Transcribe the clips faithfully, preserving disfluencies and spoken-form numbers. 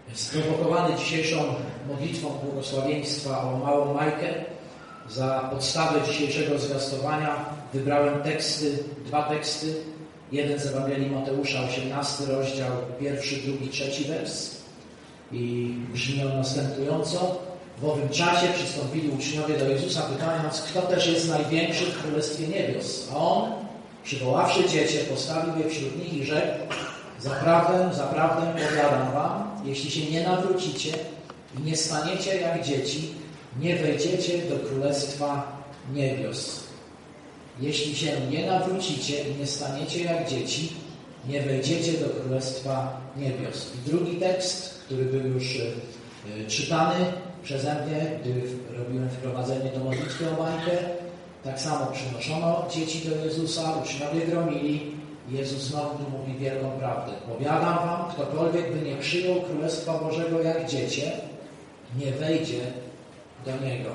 Sprowokowany dzisiejszą modlitwą błogosławieństwa o małą Majkę, za podstawę dzisiejszego zwiastowania wybrałem teksty, dwa teksty. Jeden z Ewangelii Mateusza, osiemnasty rozdział, pierwszy, drugi, trzeci wers. I brzmi on następująco. W owym czasie przystąpili uczniowie do Jezusa, pytając, kto też jest największy w Królestwie Niebios. A On, przywoławszy dziecię, postawił je wśród nich i rzekł, zaprawdę, zaprawdę powiadam wam, jeśli się nie nawrócicie i nie staniecie jak dzieci, nie wejdziecie do Królestwa Niebios. Jeśli się nie nawrócicie i nie staniecie jak dzieci, nie wejdziecie do Królestwa Niebios. I drugi tekst, który był już y, czytany przeze mnie, gdy robiłem wprowadzenie do modlitwy o Majkę, tak samo przynoszono dzieci do Jezusa, uczniowie gromili. Jezus znowu mówi wielką prawdę. Powiadam wam, ktokolwiek by nie przyjął Królestwa Bożego jak dziecię, nie wejdzie do Niego.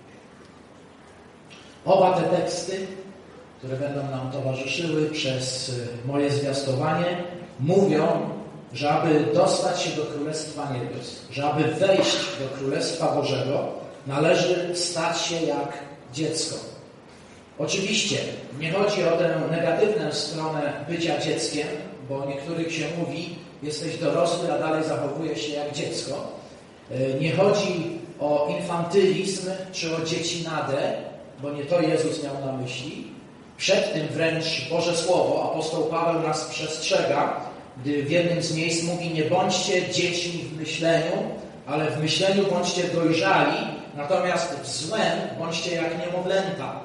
Oba te teksty, które będą nam towarzyszyły przez moje zwiastowanie, mówią, że aby dostać się do Królestwa Niebios, że aby wejść do Królestwa Bożego, należy stać się jak dziecko. Oczywiście nie chodzi o tę negatywną stronę bycia dzieckiem, bo niektórych się mówi, jesteś dorosły, a dalej zachowujesz się jak dziecko. Nie chodzi o infantylizm czy o dziecinadę, bo nie to Jezus miał na myśli. Przed tym wręcz Boże Słowo, apostoł Paweł nas przestrzega, gdy w jednym z miejsc mówi, nie bądźcie dziećmi w myśleniu, ale w myśleniu bądźcie dojrzali, natomiast w złem bądźcie jak niemowlęta.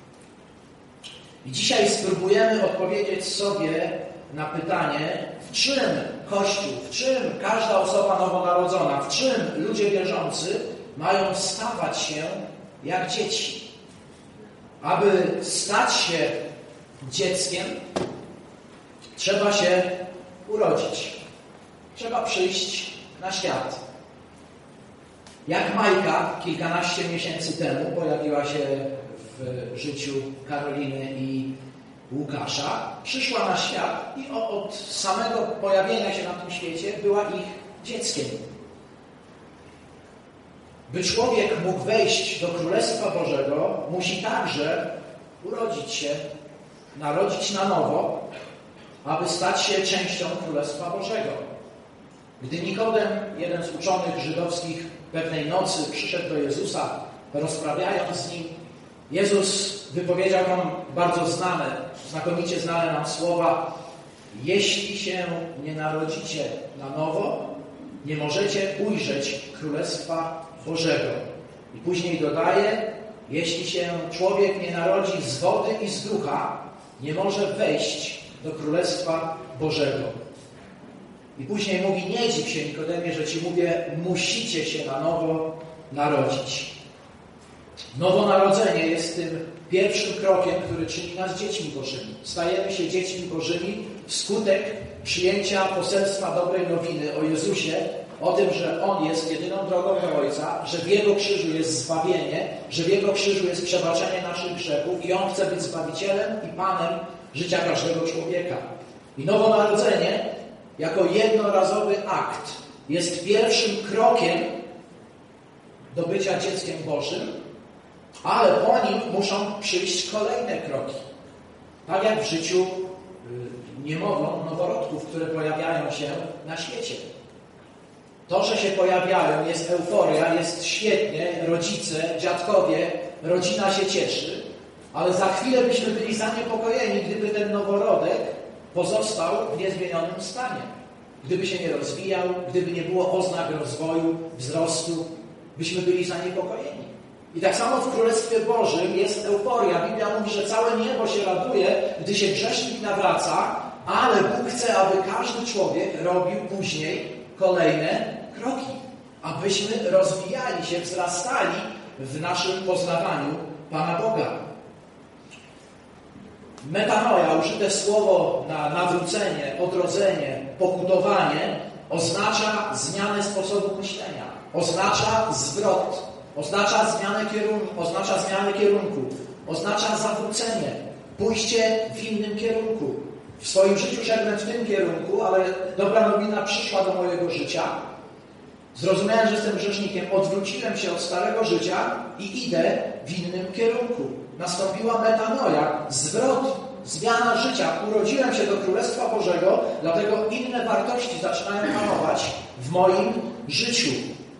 I dzisiaj spróbujemy odpowiedzieć sobie na pytanie, w czym Kościół, w czym każda osoba nowonarodzona, w czym ludzie wierzący mają stawać się jak dzieci. Aby stać się dzieckiem, trzeba się urodzić. Trzeba przyjść na świat. Jak Majka kilkanaście miesięcy temu pojawiła się w życiu Karoliny i Łukasza, przyszła na świat i od samego pojawienia się na tym świecie była ich dzieckiem. By człowiek mógł wejść do Królestwa Bożego, musi także urodzić się, narodzić na nowo, aby stać się częścią Królestwa Bożego. Gdy Nikodem, jeden z uczonych żydowskich, pewnej nocy przyszedł do Jezusa, rozprawiając z Nim, Jezus wypowiedział nam bardzo znane, znakomicie znane nam słowa: jeśli się nie narodzicie na nowo, nie możecie ujrzeć Królestwa Bożego. I później dodaje, jeśli się człowiek nie narodzi z wody i z ducha, nie może wejść do Królestwa Bożego. I później mówi, nie dziw się Nikodemie, że ci mówię, musicie się na nowo narodzić. Nowonarodzenie jest tym pierwszym krokiem, który czyni nas dziećmi Bożymi. Stajemy się dziećmi Bożymi wskutek przyjęcia poselstwa dobrej nowiny o Jezusie, o tym, że On jest jedyną drogą do Ojca, że w Jego krzyżu jest zbawienie, że w Jego krzyżu jest przebaczenie naszych grzechów i On chce być Zbawicielem i Panem życia każdego człowieka. I nowonarodzenie jako jednorazowy akt jest pierwszym krokiem do bycia dzieckiem Bożym, ale po nim muszą przyjść kolejne kroki. Tak jak w życiu niemowląt, noworodków, które pojawiają się na świecie. To, że się pojawiają, jest euforia, jest świetnie, rodzice, dziadkowie, rodzina się cieszy, ale za chwilę byśmy byli zaniepokojeni, gdyby ten noworodek pozostał w niezmienionym stanie. Gdyby się nie rozwijał, gdyby nie było oznak rozwoju, wzrostu, byśmy byli zaniepokojeni. I tak samo w Królestwie Bożym jest euforia. Biblia mówi, że całe niebo się raduje, gdy się grzesznik nawraca, ale Bóg chce, aby każdy człowiek robił później kolejne kroki, abyśmy rozwijali się, wzrastali w naszym poznawaniu Pana Boga. Metanoia, użyte słowo na nawrócenie, odrodzenie, pokutowanie, oznacza zmianę sposobu myślenia, oznacza zwrot, oznacza zmianę kierunku, oznacza zmianę kierunku, oznacza zawrócenie, pójście w innym kierunku. W swoim życiu szedłem w tym kierunku, ale dobra nowina przyszła do mojego życia Zrozumiałem, że jestem grzesznikiem, odwróciłem się od starego życia i idę w innym kierunku. Nastąpiła metanoja, zwrot, zmiana życia. Urodziłem się do Królestwa Bożego, dlatego inne wartości zaczynają panować w moim życiu.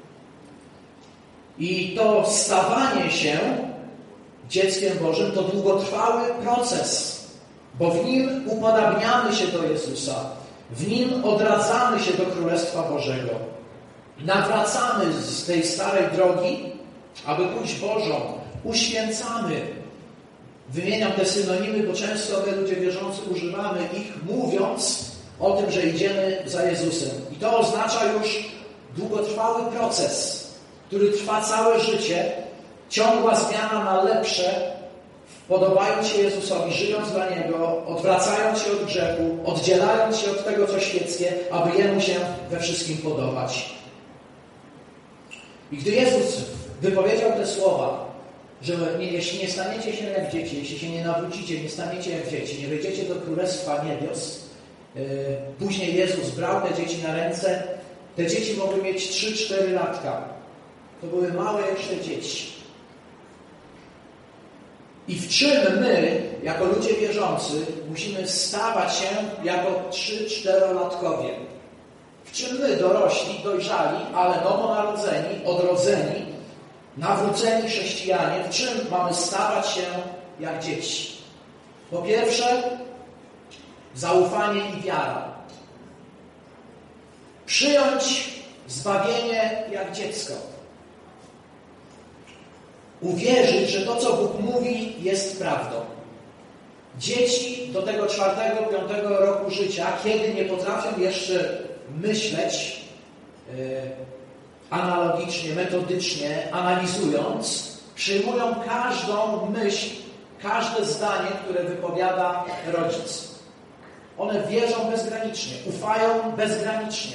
I to stawanie się dzieckiem Bożym to długotrwały proces, bo w nim upodabniamy się do Jezusa, w nim odradzamy się do Królestwa Bożego. Nawracamy z tej starej drogi, aby pójść Bożą, uświęcamy. Wymieniam te synonimy, bo często my ludzie wierzący używamy ich, mówiąc o tym, że idziemy za Jezusem. I to oznacza już długotrwały proces, który trwa całe życie, ciągła zmiana na lepsze, podobając się Jezusowi, żyjąc dla Niego, odwracając się od grzechu, oddzielając się od tego, co świeckie, aby Jemu się we wszystkim podobać. I gdy Jezus wypowiedział te słowa, że nie, jeśli nie staniecie się jak dzieci, jeśli się nie nawrócicie, nie staniecie jak dzieci, nie wejdziecie do Królestwa Niebios, yy, później Jezus brał te dzieci na ręce, te dzieci mogły mieć trzy cztery latka. To były małe jeszcze dzieci. I w czym my, jako ludzie wierzący, musimy stawać się jako trzy czterolatkowie? W czym my, dorośli, dojrzali, ale nowonarodzeni, odrodzeni, nawróceni chrześcijanie, w czym mamy stawać się jak dzieci? Po pierwsze, zaufanie i wiara. Przyjąć zbawienie jak dziecko. Uwierzyć, że to, co Bóg mówi, jest prawdą. Dzieci do tego czwartego, piątego roku życia, kiedy nie potrafią jeszcze myśleć yy, analogicznie, metodycznie, analizując, przyjmują każdą myśl, każde zdanie, które wypowiada rodzic. One wierzą bezgranicznie, ufają bezgranicznie.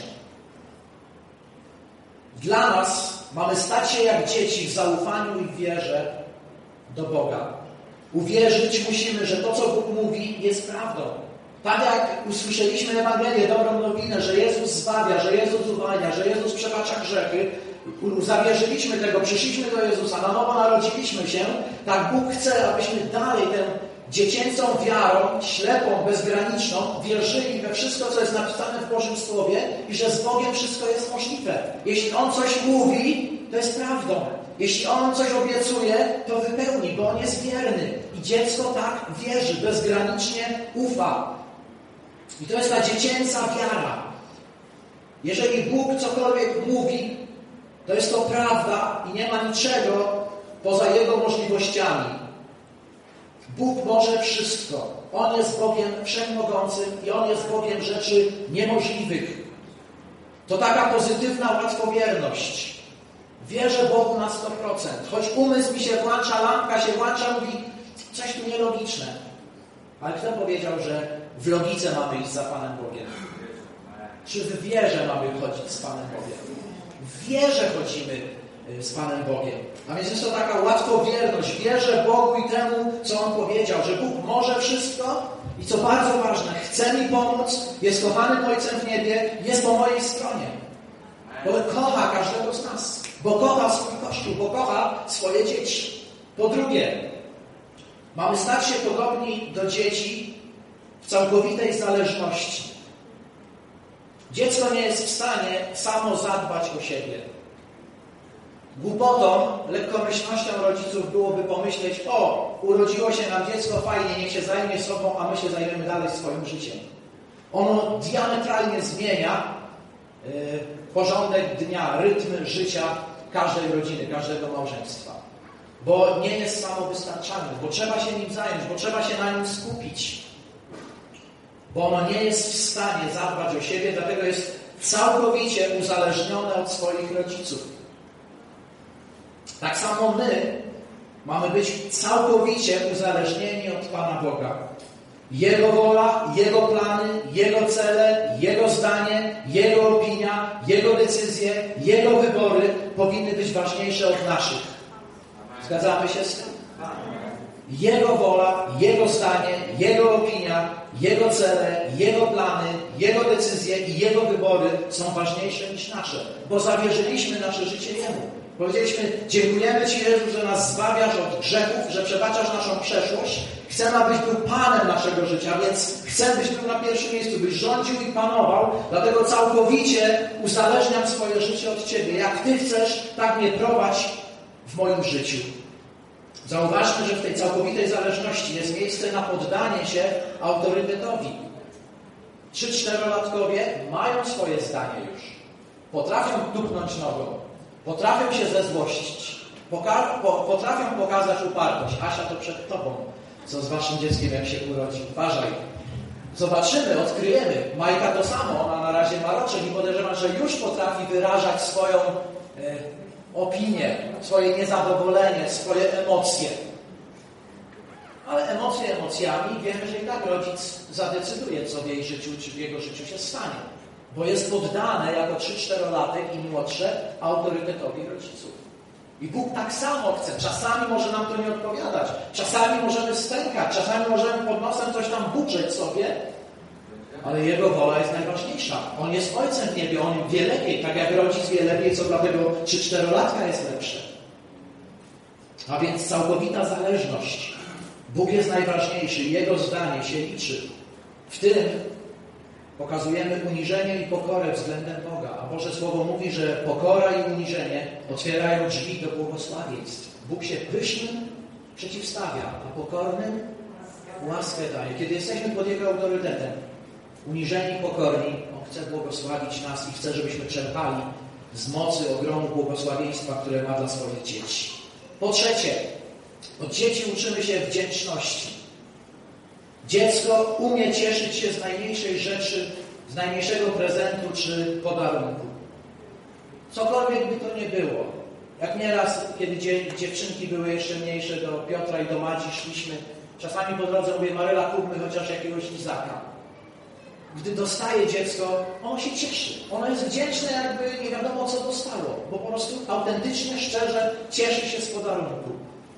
Dla nas mamy stać się jak dzieci w zaufaniu i w wierze do Boga. Uwierzyć musimy, że to, co Bóg mówi, jest prawdą. Tak jak usłyszeliśmy Ewangelię, dobrą nowinę, że Jezus zbawia, że Jezus uwalnia, że Jezus przebacza grzechy, zawierzyliśmy tego, przyszliśmy do Jezusa, na nowo narodziliśmy się, tak Bóg chce, abyśmy dalej tę dziecięcą wiarą, ślepą, bezgraniczną, wierzyli we wszystko, co jest napisane w Bożym Słowie i że z Bogiem wszystko jest możliwe. Jeśli On coś mówi, to jest prawdą. Jeśli On coś obiecuje, to wypełni, bo On jest wierny. I dziecko tak wierzy, bezgranicznie ufa. I to jest ta dziecięca wiara. Jeżeli Bóg cokolwiek mówi, to jest to prawda i nie ma niczego poza Jego możliwościami. Bóg może wszystko. On jest Bogiem wszechmogącym i On jest Bogiem rzeczy niemożliwych. To taka pozytywna łatwowierność. Wierzę Bogu na sto procent. Choć umysł mi się włącza, lampka się włącza, mówi, coś tu nielogiczne. Ale kto powiedział, że w logice mamy iść za Panem Bogiem? Czy w wierze mamy chodzić z Panem Bogiem? W wierze chodzimy z Panem Bogiem. A więc jest to taka łatwowierność. Wierzę Bogu i temu, co On powiedział, że Bóg może wszystko i co bardzo ważne, chce mi pomóc, jest kochanym Ojcem w niebie, jest po mojej stronie. Bo kocha każdego z nas. Bo kocha swój Kościół, bo kocha swoje dzieci. Po drugie, mamy stać się podobni do dzieci w całkowitej zależności. Dziecko nie jest w stanie samo zadbać o siebie. Głupotą, lekkomyślnością rodziców byłoby pomyśleć, o, urodziło się nam dziecko, fajnie, niech się zajmie sobą, a my się zajmiemy dalej swoim życiem. Ono diametralnie zmienia yy, porządek dnia, rytm życia każdej rodziny, każdego małżeństwa. Bo nie jest samowystarczalny, bo trzeba się nim zająć, bo trzeba się na nim skupić. Bo ono nie jest w stanie zadbać o siebie, dlatego jest całkowicie uzależnione od swoich rodziców. Tak samo my mamy być całkowicie uzależnieni od Pana Boga. Jego wola, Jego plany, Jego cele, Jego zdanie, Jego opinia, Jego decyzje, Jego wybory powinny być ważniejsze od naszych. Zgadzamy się z tym? Jego wola, Jego zdanie, Jego opinia, Jego cele, Jego plany, Jego decyzje i Jego wybory są ważniejsze niż nasze, bo zawierzyliśmy nasze życie Jemu. Powiedzieliśmy, dziękujemy Ci, Jezu, że nas zbawiasz od grzechów, że przebaczasz naszą przeszłość. Chcemy, abyś był Panem naszego życia, więc chcę, byś był na pierwszym miejscu, byś rządził i panował, dlatego całkowicie uzależniam swoje życie od Ciebie. Jak Ty chcesz, tak mnie prowadź w moim życiu. Zauważmy, że w tej całkowitej zależności jest miejsce na poddanie się autorytetowi. Trzy, czterolatkowie mają swoje zdanie już. Potrafią tupnąć nogą. Potrafią się zezłościć. Poka- po- potrafią pokazać upartość. Asia, to przed Tobą. Co z Waszym dzieckiem, jak się urodzi? Uważaj. Zobaczymy, odkryjemy. Majka to samo. Ona na razie ma roczek i podejrzewam, że już potrafi wyrażać swoją e, opinię, swoje niezadowolenie, swoje emocje. Ale emocje emocjami, wiemy, że i tak rodzic zadecyduje, co w jej życiu, czy w jego życiu się stanie. Bo jest poddane jako trzy czterolatek i młodsze autorytetowi rodziców. I Bóg tak samo chce. Czasami może nam to nie odpowiadać. Czasami możemy stękać. Czasami możemy pod nosem coś tam buczeć sobie. Ale Jego wola jest najważniejsza. On jest Ojcem w niebie. On wie lepiej. Tak jak rodzic wie lepiej, co dla tego trzy czterolatka jest lepsze. A więc całkowita zależność. Bóg jest najważniejszy. Jego zdanie się liczy. W tym pokazujemy uniżenie i pokorę względem Boga. A Boże Słowo mówi, że pokora i uniżenie otwierają drzwi do błogosławieństw. Bóg się pysznym przeciwstawia, a pokornym łaskę daje. Kiedy jesteśmy pod Jego autorytetem, uniżeni, pokorni, On chce błogosławić nas i chce, żebyśmy czerpali z mocy ogromu błogosławieństwa, które ma dla swoich dzieci. Po trzecie, od dzieci uczymy się wdzięczności. Dziecko umie cieszyć się z najmniejszej rzeczy, z najmniejszego prezentu czy podarunku. Cokolwiek by to nie było. Jak nieraz, kiedy dziewczynki były jeszcze mniejsze, do Piotra i do Madzi szliśmy, czasami po drodze mówię, Maryla, kupmy chociaż jakiegoś lizaka. Gdy dostaje dziecko, ono się cieszy. Ono jest wdzięczne, jakby nie wiadomo co dostało, bo po prostu autentycznie, szczerze cieszy się z podarunku.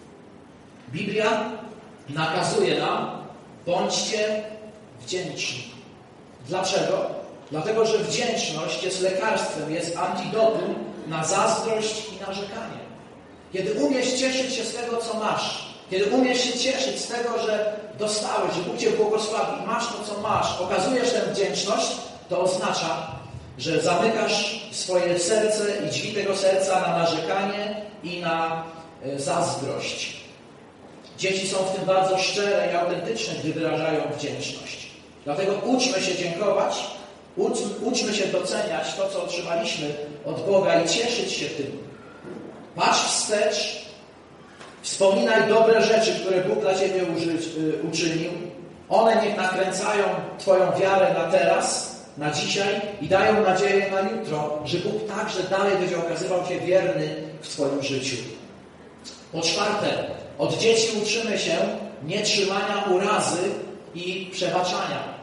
Biblia nakazuje nam, bądźcie wdzięczni. Dlaczego? Dlatego, że wdzięczność jest lekarstwem, jest antidotum na zazdrość i narzekanie. Kiedy umiesz cieszyć się z tego, co masz, kiedy umiesz się cieszyć z tego, że dostałeś, że Bóg Cię błogosławi i masz to, co masz, okazujesz tę wdzięczność, to oznacza, że zamykasz swoje serce i drzwi tego serca na narzekanie i na y, zazdrość. Dzieci są w tym bardzo szczere i autentyczne, gdy wyrażają wdzięczność. Dlatego uczmy się dziękować, ucz, uczmy się doceniać to, co otrzymaliśmy od Boga i cieszyć się tym. Patrz wstecz, wspominaj dobre rzeczy, które Bóg dla Ciebie uży, uczynił. One niech nakręcają Twoją wiarę na teraz, na dzisiaj i dają nadzieję na jutro, że Bóg także dalej będzie okazywał Cię wierny w Twoim życiu. Po czwarte, od dzieci uczymy się nie trzymania urazy i przebaczania.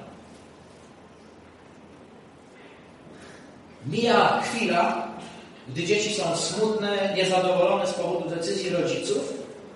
Mija chwila, gdy dzieci są smutne, niezadowolone z powodu decyzji rodziców.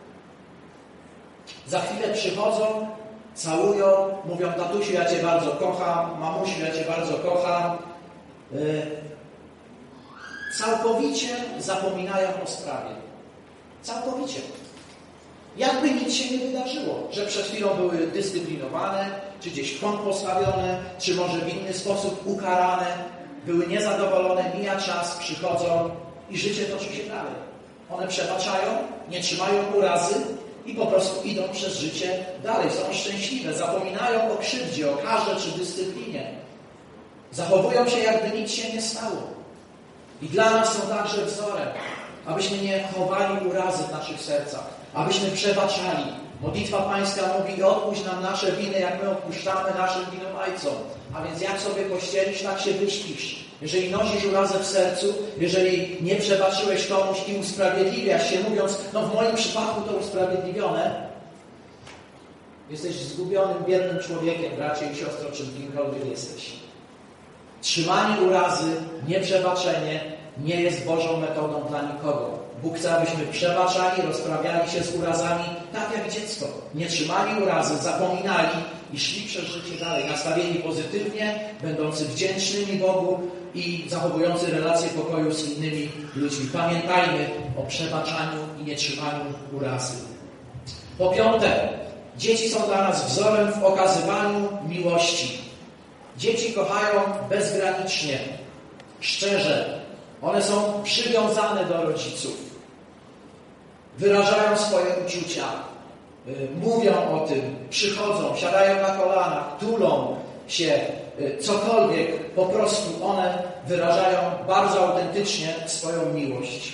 Za chwilę przychodzą, całują, mówią, tatusiu, ja Cię bardzo kocham, mamusiu, ja Cię bardzo kocham. Yy, całkowicie zapominają o sprawie. Całkowicie. Jakby nic się nie wydarzyło, że przed chwilą były dyscyplinowane, czy gdzieś w kąt postawione, czy może w inny sposób ukarane, były niezadowolone, mija czas, przychodzą i życie toczy się dalej. One przebaczają, nie trzymają urazy i po prostu idą przez życie dalej. Są szczęśliwe, zapominają o krzywdzie, o karze czy dyscyplinie. Zachowują się, jakby nic się nie stało. I dla nas są także wzorem, abyśmy nie chowali urazy w naszych sercach, abyśmy przebaczali. Modlitwa Pańska mówi, odpuść nam nasze winy, jak my odpuszczamy naszym winowajcom. A więc jak sobie pościelisz, tak się wyśpisz. Jeżeli nosisz urazę w sercu, jeżeli nie przebaczyłeś komuś i usprawiedliwiasz się, mówiąc, no w moim przypadku to usprawiedliwione, jesteś zgubionym, biednym człowiekiem, bracie i siostro, czym kimkolwiek jesteś. Trzymanie urazy, nieprzebaczenie nie jest Bożą metodą dla nikogo. Bóg chce, abyśmy przebaczali, rozprawiali się z urazami, tak jak dziecko. Nie trzymali urazy, zapominali i szli przez życie dalej, nastawieni pozytywnie, będący wdzięcznymi Bogu i zachowujący relacje pokoju z innymi ludźmi. Pamiętajmy o przebaczaniu i nie trzymaniu urazy. Po piąte, dzieci są dla nas wzorem w okazywaniu miłości. Dzieci kochają bezgranicznie, szczerze. One są przywiązane do rodziców. Wyrażają swoje uczucia. Mówią o tym, przychodzą, siadają na kolanach, tulą się, cokolwiek. Po prostu one wyrażają bardzo autentycznie swoją miłość.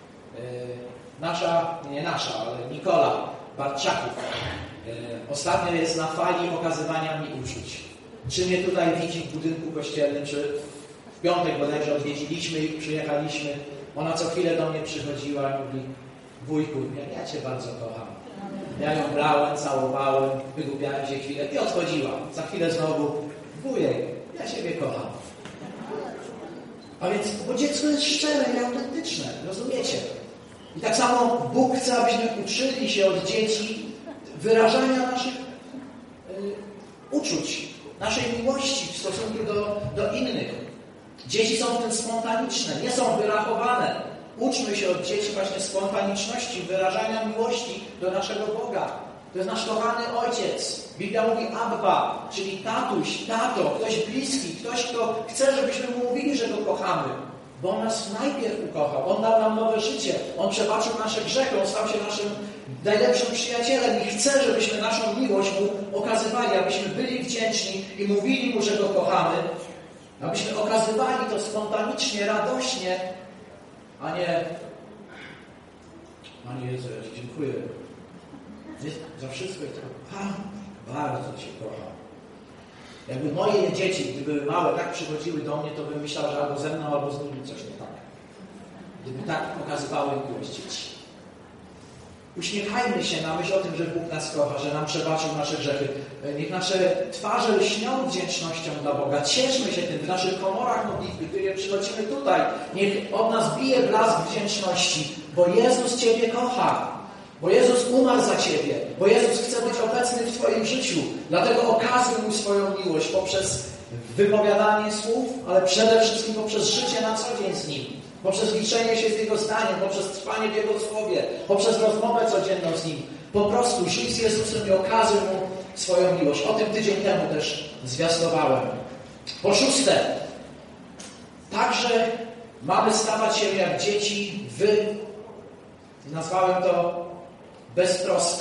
Nasza, nie nasza, ale Nikola Barczaków ostatnio jest na fali okazywania mi uczuć. Czy mnie tutaj widzi w budynku kościelnym, czy w piątek bodajże odwiedziliśmy i przyjechaliśmy. Ona co chwilę do mnie przychodziła i mówi: wujku, ja, ja Cię bardzo kocham. Ja ją brałem, całowałem, wygłupiałem się chwilę i odchodziła. Za chwilę znowu: wujek, ja Ciebie kocham. A więc, bo dziecko jest szczere i autentyczne, rozumiecie? I tak samo Bóg chce, abyśmy uczyli się od dzieci wyrażania naszych y, uczuć, naszej miłości w stosunku do, do innych. Dzieci są w tym spontaniczne, nie są wyrachowane. Uczmy się od dzieci właśnie spontaniczności, wyrażania miłości do naszego Boga. To jest nasz kochany Ojciec. Biblia mówi Abba, czyli tatuś, tato, ktoś bliski, ktoś, kto chce, żebyśmy mu mówili, że go kochamy. Bo On nas najpierw ukochał. On dał nam nowe życie. On przebaczył nasze grzechy. On stał się naszym najlepszym przyjacielem i chce, żebyśmy naszą miłość mu okazywali, abyśmy byli wdzięczni i mówili mu, że go kochamy. Abyśmy okazywali to spontanicznie, radośnie, a nie Panie Jezu, ja Ci dziękuję za wszystko i tak, Pan, bardzo Cię kocham. Jakby moje dzieci, gdy były małe, tak przychodziły do mnie, to bym myślał, że albo ze mną, albo z nimi coś nie tak. Gdyby tak pokazywały miłość dzieci. Uśmiechajmy się na myśl o tym, że Bóg nas kocha, że nam przebaczył nasze grzechy. Niech nasze twarze lśnią wdzięcznością dla Boga. Cieszmy się tym w naszych komorach modlitwy, które przychodzimy tutaj. Niech od nas bije blask wdzięczności, bo Jezus Ciebie kocha. Bo Jezus umarł za Ciebie. Bo Jezus chce być obecny w Twoim życiu. Dlatego okazuj Mu swoją miłość poprzez wypowiadanie słów, ale przede wszystkim poprzez życie na co dzień z Nim. Poprzez liczenie się z Jego zdaniem, poprzez trwanie w Jego słowie, poprzez rozmowę codzienną z Nim. Po prostu żyj z Jezusem i okazuj Mu swoją miłość. O tym tydzień temu też zwiastowałem. Po szóste, także mamy stawać się jak dzieci wy, nazwałem to beztroska.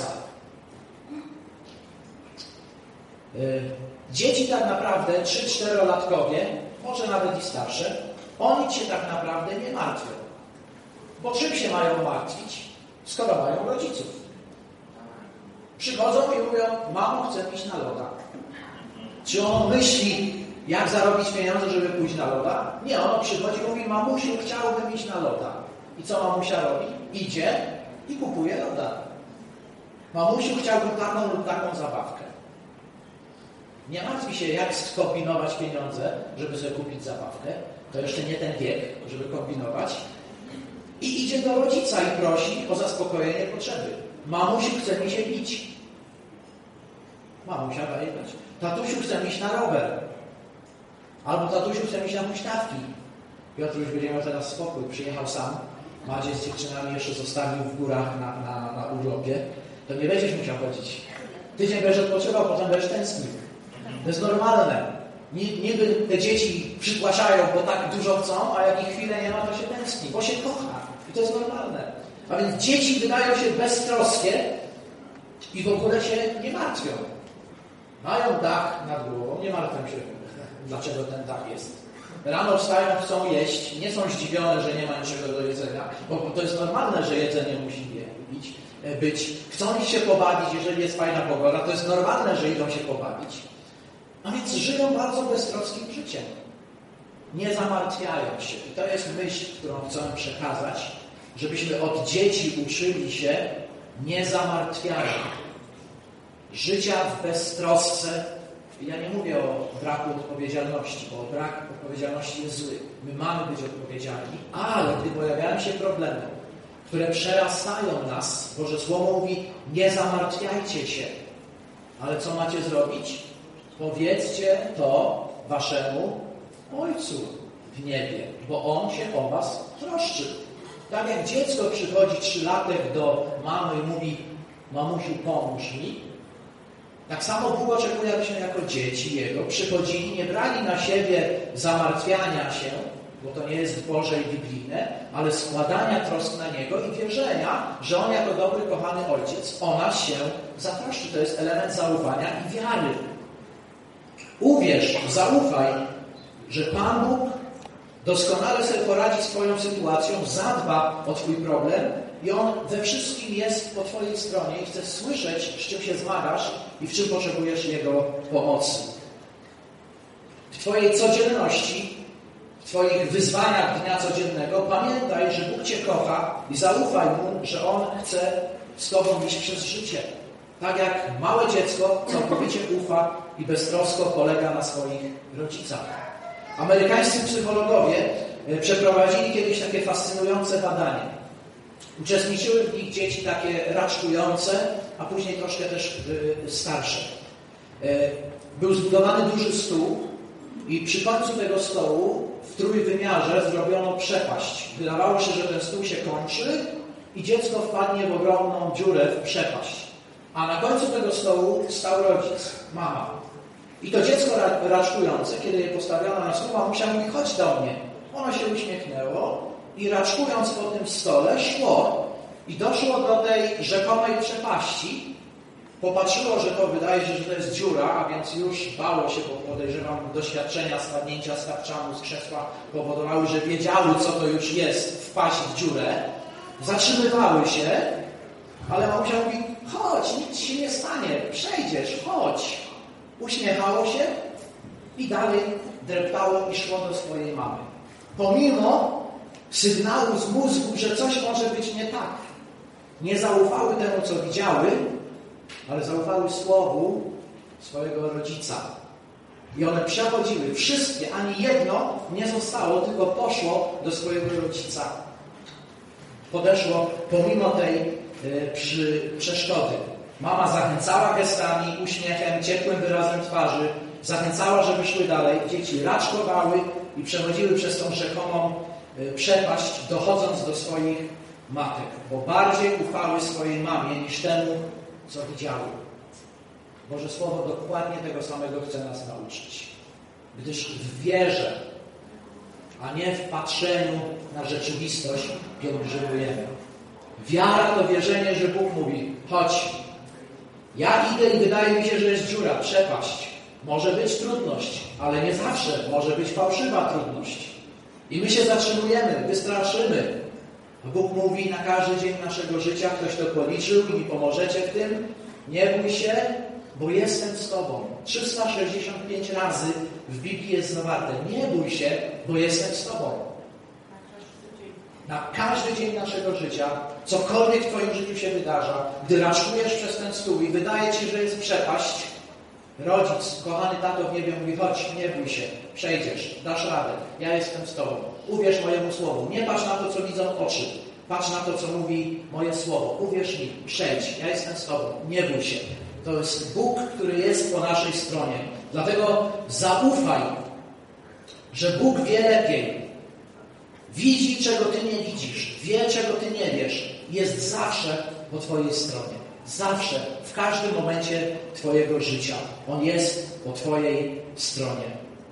Dzieci tak naprawdę, trzy-czterolatkowie, może nawet i starsze, oni Cię tak naprawdę nie martwią. Bo czym się mają martwić, skoro mają rodziców? Przychodzą i mówią: mamo, chcę iść na loda. Czy on myśli, jak zarobić pieniądze, żeby pójść na loda? Nie, on przychodzi i mówi: mamusiu, chciałbym iść na loda. I co mamusia robi? Idzie i kupuje loda. Mamusiu, chciałbym taką lub taką zabawkę. Nie martwi się, jak skombinować pieniądze, żeby sobie kupić zabawkę. To jeszcze nie ten wiek, żeby kombinować. I idzie do rodzica i prosi o zaspokojenie potrzeby. Mamusiu, chce mi się bić. Mamusia daje dać. Tatusiu, chce mi iść na rower. Albo tatusiu, chce mi iść na huśtawki. Piotr już będzie miał teraz spokój. Przyjechał sam. Macie z dziewczynami jeszcze zostawił w górach na, na, na urlopie. To nie będziesz musiał chodzić. Tydzień będziesz odpoczywał, potem będziesz tęsknił. To jest normalne. Niby te dzieci przytłaczają, bo tak dużo chcą, a jak ich chwilę nie ma, to się tęskni, bo się kocha. I to jest normalne. A więc dzieci wydają się beztroskie i w ogóle się nie martwią. Mają dach nad głową, nie martwią się, dlaczego ten dach jest. Rano wstają, chcą jeść, nie są zdziwione, że nie ma niczego do jedzenia, bo to jest normalne, że jedzenie musi być. być. Chcą iść się pobawić, jeżeli jest fajna pogoda, to jest normalne, że idą się pobawić. A więc żyją bardzo beztroskim życiem. Nie zamartwiają się. I to jest myśl, którą chcę przekazać, żebyśmy od dzieci uczyli się nie zamartwiania. Życia w beztrosce. Ja nie mówię o braku odpowiedzialności, bo brak odpowiedzialności jest zły. My mamy być odpowiedzialni, ale gdy pojawiają się problemy, które przerastają nas, Boże Słowo mówi, nie zamartwiajcie się. Ale co macie zrobić? Powiedzcie to waszemu Ojcu w niebie, bo On się o was troszczy. Tak jak dziecko przychodzi trzylatek do mamy i mówi, mamusiu, pomóż mi, tak samo Bóg oczekuje, abyśmy jako dzieci Jego przychodzili, nie brali na siebie zamartwiania się, bo to nie jest Boże i biblijne, ale składania trosk na Niego i wierzenia, że On jako dobry, kochany Ojciec o nas się zatroszczy. To jest element zaufania i wiary. Uwierz, zaufaj, że Pan Bóg doskonale sobie poradzi z Twoją sytuacją, zadba o Twój problem i On we wszystkim jest po Twojej stronie i chce słyszeć, z czym się zmagasz i w czym potrzebujesz Jego pomocy. W Twojej codzienności, w Twoich wyzwaniach dnia codziennego pamiętaj, że Bóg Cię kocha i zaufaj Mu, że On chce z Tobą iść przez życie. Tak jak małe dziecko całkowicie ufa i beztrosko polega na swoich rodzicach. Amerykańscy psychologowie przeprowadzili kiedyś takie fascynujące badanie. Uczestniczyły w nich dzieci takie raczkujące, a później troszkę też starsze. Był zbudowany duży stół i przy końcu tego stołu w trójwymiarze zrobiono przepaść. Wydawało się, że ten stół się kończy i dziecko wpadnie w ogromną dziurę w przepaść. A na końcu tego stołu stał rodzic, mama. I to dziecko raczkujące, kiedy je postawiono na stół, mamusia mówi, chodź do mnie. Ono się uśmiechnęło i raczkując po tym stole szło i doszło do tej rzekomej przepaści. Popatrzyło, że to wydaje się, że to jest dziura, a więc już bało się, bo podejrzewam, doświadczenia spadnięcia z tapczanu, z krzesła powodowały, że wiedziały, co to już jest wpaść w dziurę. Zatrzymywały się, ale mamusia mówi, chodź, nic ci się nie stanie, przejdziesz, chodź. Uśmiechało się i dalej dreptało i szło do swojej mamy. Pomimo sygnału z mózgu, że coś może być nie tak. Nie zaufały temu, co widziały, ale zaufały słowu swojego rodzica. I one przechodziły. Wszystkie, ani jedno nie zostało, tylko poszło do swojego rodzica. Podeszło pomimo tej y, przy, przeszkody. Mama zachęcała gestami, uśmiechem, ciepłym wyrazem twarzy. Zachęcała, żeby szły dalej. Dzieci raczkowały i przechodziły przez tą rzekomą y, przepaść, dochodząc do swoich matek. Bo bardziej ufały swojej mamie niż temu, co widziały. Boże Słowo dokładnie tego samego chce nas nauczyć. Gdyż w wierze, a nie w patrzeniu na rzeczywistość pielgrzymujemy. Wiara to wierzenie, że Bóg mówi, chodź. Ja idę i wydaje mi się, że jest dziura, przepaść. Może być trudność, ale nie zawsze może być fałszywa trudność. I my się zatrzymujemy, wystraszymy. Bóg mówi na każdy dzień naszego życia, ktoś to policzył i mi pomożecie w tym. Nie bój się, bo jestem z Tobą. trzysta sześćdziesiąt pięć razy w Biblii jest zawarte. Nie bój się, bo jestem z Tobą. Na każdy dzień naszego życia, cokolwiek w Twoim życiu się wydarza, gdy raczkujesz przez ten stół i wydaje Ci, że jest przepaść, rodzic, kochany tato w niebie mówi, chodź, nie bój się, przejdziesz, dasz radę, ja jestem z Tobą. Uwierz mojemu słowu. Nie patrz na to, co widzą oczy. Patrz na to, co mówi moje słowo. Uwierz mi, przejdź, ja jestem z Tobą, nie bój się. To jest Bóg, który jest po naszej stronie. Dlatego zaufaj, że Bóg wie lepiej. Widzi, czego Ty nie widzisz. Wie, czego Ty nie wiesz. Jest zawsze po Twojej stronie. Zawsze, w każdym momencie Twojego życia. On jest po Twojej stronie.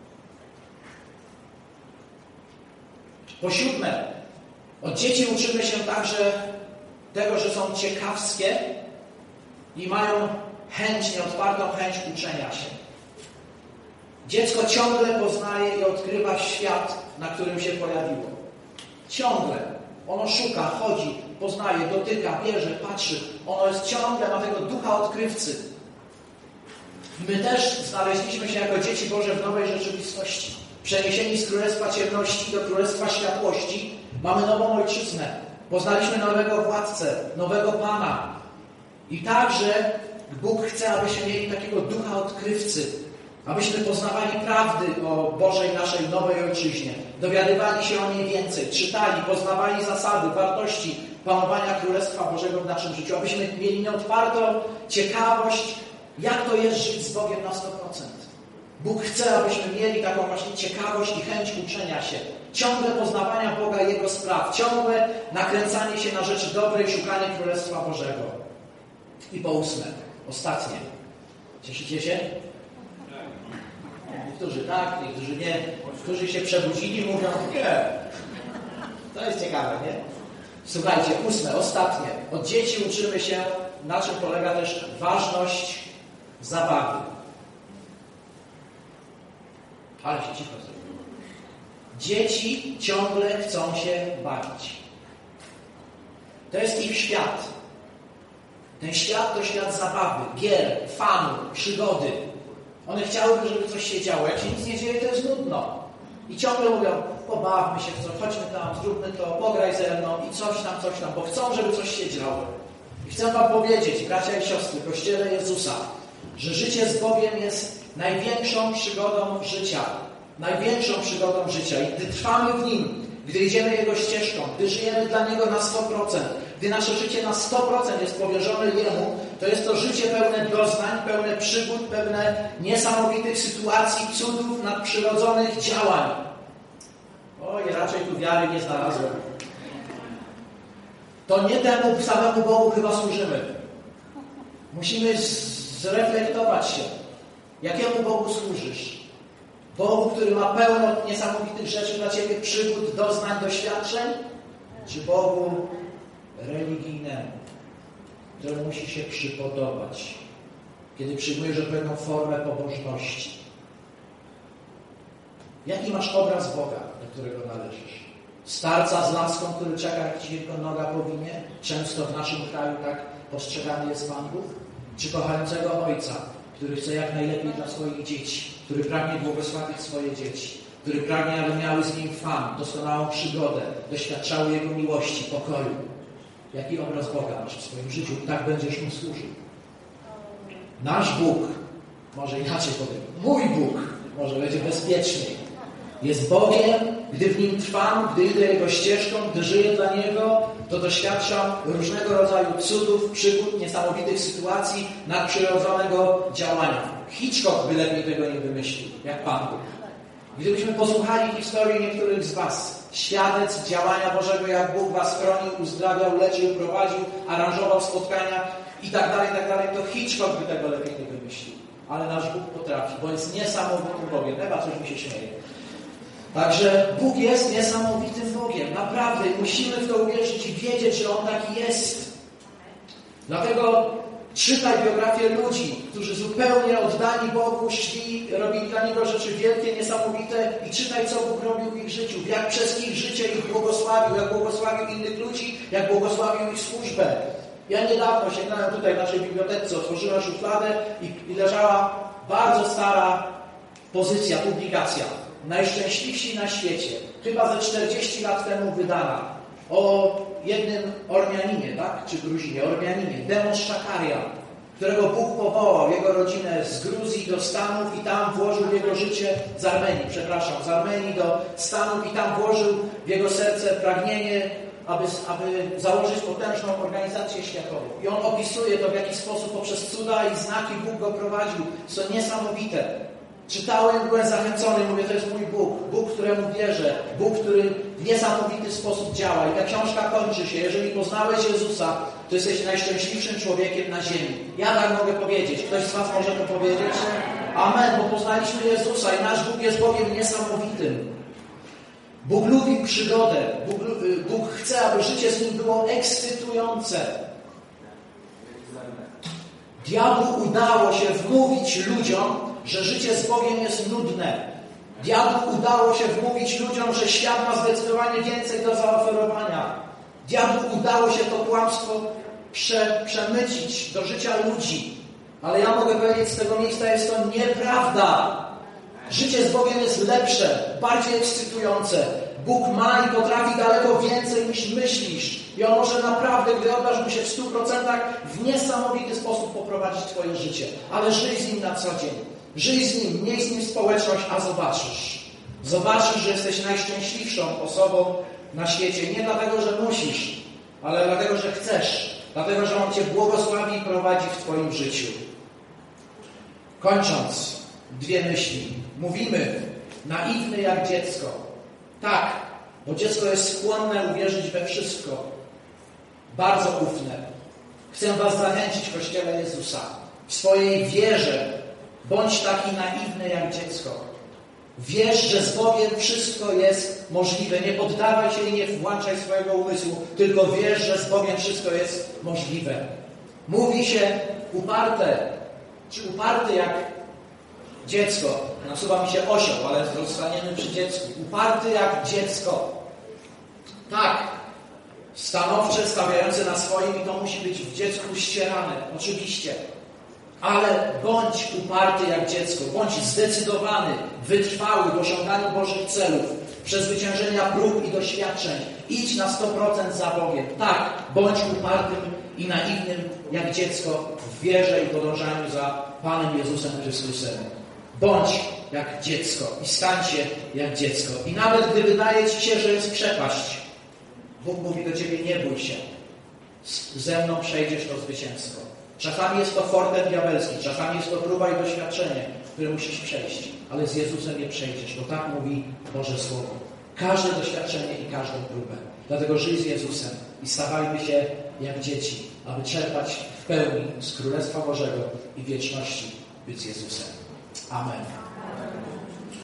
Po siódme, od dzieci uczymy się także tego, że są ciekawskie i mają chęć, nieodpartą chęć uczenia się. Dziecko ciągle poznaje i odkrywa świat, na którym się pojawiło. Ciągle. Ono szuka, chodzi, poznaje, dotyka, bierze, patrzy. Ono jest ciągle, ma tego ducha odkrywcy. My też znaleźliśmy się jako dzieci Boże w nowej rzeczywistości. Przeniesieni z Królestwa Ciemności do Królestwa Światłości. Mamy nową ojczyznę. Poznaliśmy nowego władcę, nowego Pana. I także Bóg chce, abyśmy mieli takiego ducha odkrywcy. Abyśmy poznawali prawdy o Bożej naszej nowej ojczyźnie, dowiadywali się o niej więcej, czytali, poznawali zasady, wartości panowania Królestwa Bożego w naszym życiu, abyśmy mieli nieotwartą ciekawość, jak to jest żyć z Bogiem na sto procent. Bóg chce, abyśmy mieli taką właśnie ciekawość i chęć uczenia się, ciągle poznawania Boga i Jego spraw, ciągle nakręcanie się na rzeczy dobre i szukanie Królestwa Bożego. I po ósme, ostatnie. Cieszycie się? Niektórzy tak, niektórzy nie. Którzy się przebudzili, mówią nie. To jest ciekawe, nie? Słuchajcie, ósme, ostatnie. Od dzieci uczymy się, na czym polega też ważność zabawy. Ale się cicho zrobiło. Dzieci ciągle chcą się bawić. To jest ich świat. Ten świat to świat zabawy, gier, fanu, przygody. One chciałyby, żeby coś się działo. Jak się nic nie dzieje, to jest nudno. I ciągle mówią, pobawmy się w coś, chodźmy tam, zróbmy to, pograj ze mną i coś tam, coś tam, bo chcą, żeby coś się działo. I chcę wam powiedzieć, bracia i siostry, w Kościele Jezusa, że życie z Bogiem jest największą przygodą życia. Największą przygodą życia. I gdy trwamy w Nim, gdy idziemy Jego ścieżką, gdy żyjemy dla Niego na sto procent, gdy nasze życie na sto procent jest powierzone Jemu, to jest to życie pełne doznań, pełne przygód, pełne niesamowitych sytuacji, cudów, nadprzyrodzonych działań. Oj, raczej tu wiary nie znalazłem. To nie temu samemu Bogu chyba służymy. Musimy zreflektować się. Jakiemu Bogu służysz? Bogu, który ma pełno niesamowitych rzeczy dla Ciebie, przygód, doznań, doświadczeń? Czy Bogu religijnemu, któremu musi się przypodobać, kiedy przyjmujesz odpowiednią formę pobożności? Jaki masz obraz Boga, do którego należysz? Starca z laską, który czeka, jak Ci tylko noga powinie? Często w naszym kraju tak postrzegany jest Pan Bóg? Czy kochającego Ojca, który chce jak najlepiej dla swoich dzieci, który pragnie błogosławić swoje dzieci, który pragnie, aby miały z Nim fan, doskonałą przygodę, doświadczały Jego miłości, pokoju? Jaki obraz Boga masz w swoim życiu? I tak będziesz Mu służył. Nasz Bóg, może inaczej powiem, mój Bóg, może będzie bezpieczniej. Jest Bogiem, gdy w Nim trwam, gdy idę Jego ścieżką, gdy żyję dla Niego, to doświadczam różnego rodzaju cudów, przygód, niesamowitych sytuacji, nadprzyrodzonego działania. Hitchcock by lepiej tego nie wymyślił, jak Pan Bóg. Gdybyśmy posłuchali historii niektórych z Was, świadectw działania Bożego, jak Bóg Was chronił, uzdrawiał, leczył, prowadził, aranżował spotkania i tak dalej, i tak dalej, to Hitchcock by tego lepiej nie wymyślił. Ale nasz Bóg potrafi, bo jest niesamowitym Bogiem. Ewa, coś mi się śmieje. Także Bóg jest niesamowitym Bogiem. Naprawdę. Musimy w to uwierzyć i wiedzieć, że On taki jest. Dlatego czytaj biografię ludzi, którzy zupełnie oddani Bogu szli, robili dla Niego rzeczy wielkie, niesamowite i czytaj, co Bóg robił w ich życiu. Jak przez ich życie ich błogosławił, jak błogosławił innych ludzi, jak błogosławił ich służbę. Ja niedawno sięgnąłem tutaj w naszej bibliotece, otworzyłem szufladę i, i leżała bardzo stara pozycja, publikacja. Najszczęśliwsi na świecie. Chyba ze czterdzieści lat temu wydana. O jednym Ormianinie, tak? Czy Gruzinie? Ormianinie. Demos Szakarian, którego Bóg powołał, jego rodzinę z Gruzji do Stanów i tam włożył w jego życie, z Armenii, przepraszam, z Armenii do Stanów i tam włożył w jego serce pragnienie, aby, aby założyć potężną organizację światową. I on opisuje to, w jaki sposób poprzez cuda i znaki Bóg go prowadził. Są niesamowite. Czytałem, byłem zachęcony, mówię, to jest mój Bóg. Bóg, któremu wierzę. Bóg, który w niesamowity sposób działa. I ta książka kończy się. Jeżeli poznałeś Jezusa, to jesteś najszczęśliwszym człowiekiem na ziemi. Ja tak mogę powiedzieć. Ktoś z Was może to powiedzieć? Amen, bo poznaliśmy Jezusa i nasz Bóg jest Bogiem niesamowitym. Bóg lubi przygodę. Bóg, Bóg chce, aby życie z Nim było ekscytujące. Diabłu udało się wmówić ludziom, że życie z Bogiem jest nudne. Diabłu udało się wmówić ludziom, że świat ma zdecydowanie więcej do zaoferowania. Diabłu udało się to kłamstwo prze, przemycić do życia ludzi. Ale ja mogę powiedzieć, z tego miejsca jest to nieprawda. Życie z Bogiem jest lepsze, bardziej ekscytujące. Bóg ma i potrafi daleko więcej niż myślisz. I On może naprawdę, gdy oddasz Mu się w stu procentach, w niesamowity sposób poprowadzić Twoje życie. Ale żyj z Nim na co dzień. Żyj z Nim, miej z Nim społeczność, a zobaczysz. Zobaczysz, że jesteś najszczęśliwszą osobą na świecie. Nie dlatego, że musisz, ale dlatego, że chcesz. Dlatego, że On Cię błogosławi i prowadzi w Twoim życiu. Kończąc, dwie myśli. Mówimy, naiwny jak dziecko. Tak, bo dziecko jest skłonne uwierzyć we wszystko. Bardzo ufne. Chcę Was zachęcić, Kościele Jezusa. W swojej wierze bądź taki naiwny jak dziecko. Wierz, że z Bogiem wszystko jest możliwe. Nie poddawaj się i nie włączaj swojego umysłu, tylko wierz, że z Bogiem wszystko jest możliwe. Mówi się uparte, czy uparty jak dziecko. Nasuwa mi się osioł, ale zostaniemy przy dziecku. Uparty jak dziecko. Tak, stanowcze, stawiające na swoim i to musi być w dziecku ścierane. Oczywiście. Ale bądź uparty jak dziecko, bądź zdecydowany, wytrwały w osiąganiu Bożych celów, przezwyciężenia prób i doświadczeń. Idź na sto procent za Bogiem. Tak, bądź upartym i naiwnym jak dziecko w wierze i podążaniu za Panem Jezusem Chrystusem. Bądź jak dziecko i stań się jak dziecko. I nawet gdy wydaje Ci się, że jest przepaść, Bóg mówi do Ciebie, nie bój się. Ze mną przejdziesz to zwycięstwo. Czasami jest to fortel diabelski, czasami jest to próba i doświadczenie, które musisz przejść, ale z Jezusem nie przejdziesz, bo tak mówi Boże Słowo. Każde doświadczenie i każdą próbę. Dlatego żyj z Jezusem i stawajmy się jak dzieci, aby czerpać w pełni z Królestwa Bożego i wieczności być z Jezusem. Amen.